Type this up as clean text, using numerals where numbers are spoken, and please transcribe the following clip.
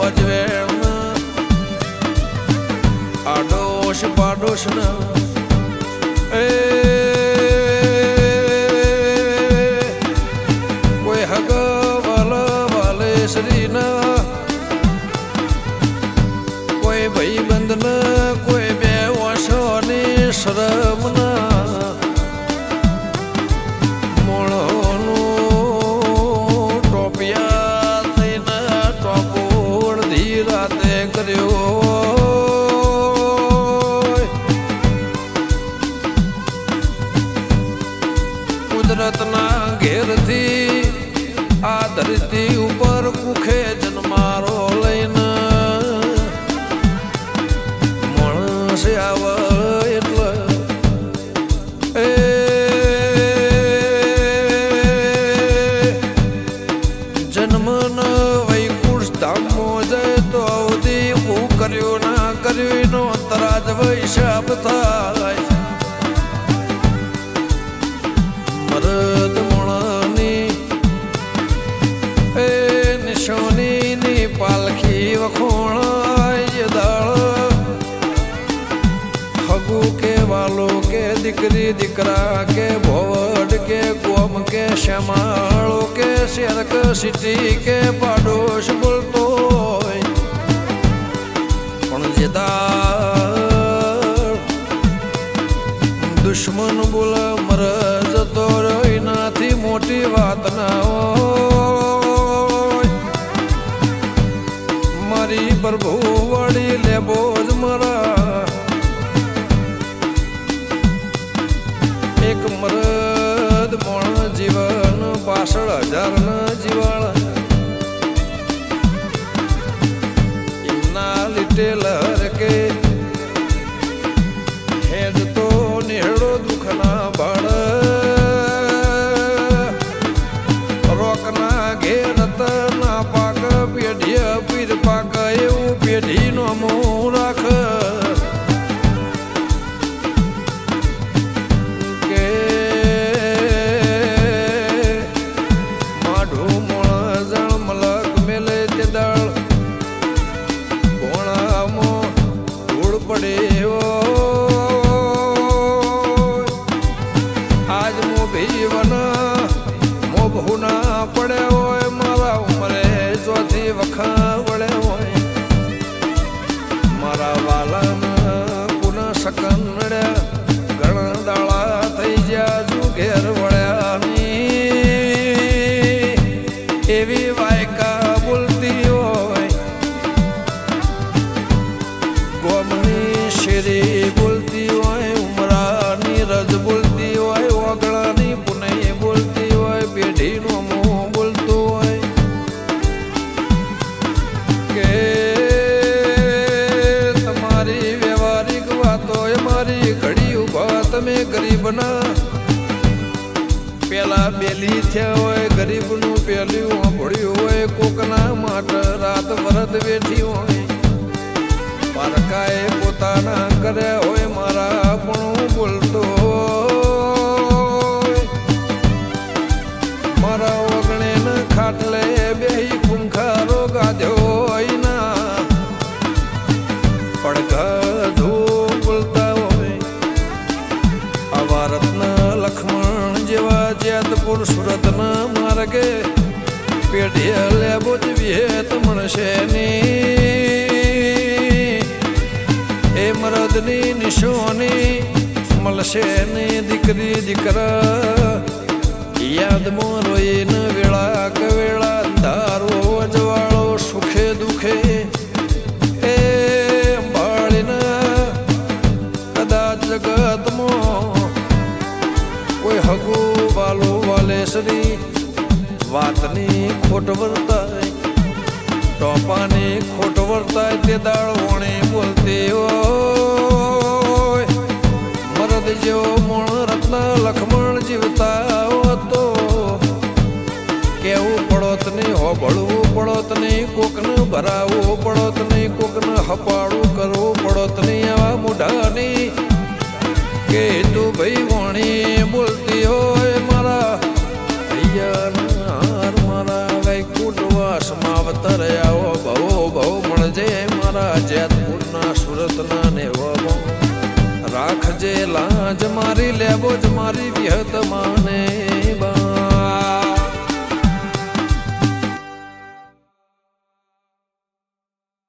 અજવેણ આડોશ પાડોશ એ કોઈ હગ વાલ વાલે શ્રી કોઈ ભાઈ બંધ કોઈ બે વર્ષોની શરમ કુદરતના ઘેરથી આ ધરતી ઉપર કુખે જન્મારો લઈને માણસ આવે એટલે એ જન્મન વૈકુંઠ ધામમાં જાય તો અવધી હું કર્યું ના કર્યું નો તરાજ વૈશાપ થાય મરદ મોણાની એ નિશોનીની પાલખી વખોણાય દાળ હગુ કે વાલો કે દીકરી દીકરા કે ભોવડ કે ગોમ કે શ્યામાળો કે શેરક સિટી કે પાડોશ બોલતો હોય પણ જે દુશ્મન બોલ મરજ તો એનાથી મોટી વાત ના હોય મારી પ્રભુ વળી લેબો જ મારા એક મરદ મોણ જીવન 65,000 ના જીવાળ એમના લીટેલ કે હેડ તો નેહડો દુખના બાળ રોકના ઘેર ના પાક પેઢી પીર પાક એવું પેઢીનો મું રાખ કે માઢું મોણ જણ મલક મેલે તે દાળ ભોણામાં ધૂળ પડે બહુના પડે હોય મારા ઉમરે ચોથી વખા વળે હોય મારા વાલાના પુના સકન નડ્યા ઘણા દાળા થઈ ગયા જુ ઘેર વળ્યાની એવી વાયકા બોલતી હોય ગોમની શેરી બોલતી હોય ઉમરાની રજ બોલતી હોય ઓગળાની પુનઈ બોલતી પેઢીનો મોં બોલતો હોય કે તમારી વ્યવહારિક વાતો એ મારી ઘડી ઉભા તમે ગરીબના પેલા બેલી થયા હોય ગરીબનું પેલું ભળ્યું હોય કોકના માટે રાત વરત બેઠી હોય પારકાએ પોતાના કર્યા હોય મારા પણ બોલતો મારા ઓગણે ન ખાટલે બેહી ખૂંખારો ગાધ્યો ના પડઘા ધો બોલતા હોય આવા રત્ન લક્ષ્મણ જેવા જેતપુર સુરતના માર્ગે પેઢીએ લેબો જ વિહેત મળશે એ મરદની નિશોની મળશે ને દીકરી દીકરા યાદમાં રોઈને વેળા કવેળા અંધારો અજવાળો સુખે દુખે એ બાળીને કદાચ જગતમાં કોઈ હગુ વાલો વાલેસરી વાતની ખોટ વર્તાય ટોપાની ખોટ વર્તાય તે દાળ વણે બોલતી હોય મરદ જેવો મોણ રત્ન લક્ષ્મણ જીવતા હતો કેવું પડોત નહીં હોબળવું પડોત નહીં કોકને ભરાવવું પડોત નહીં કોકને હપાડું કરવું પડોત નહીં આવા મોઢાની કે તું ભાઈ વણી બોલતી હોય મારા ભૈયા મારા વૈકુંઠ વાસમાં અવતર આવો ભવો ભવ મારા જેતપુરના સુરતના નેવમો રાખજે લાજ મારી લેબો જ મારી વિહત માને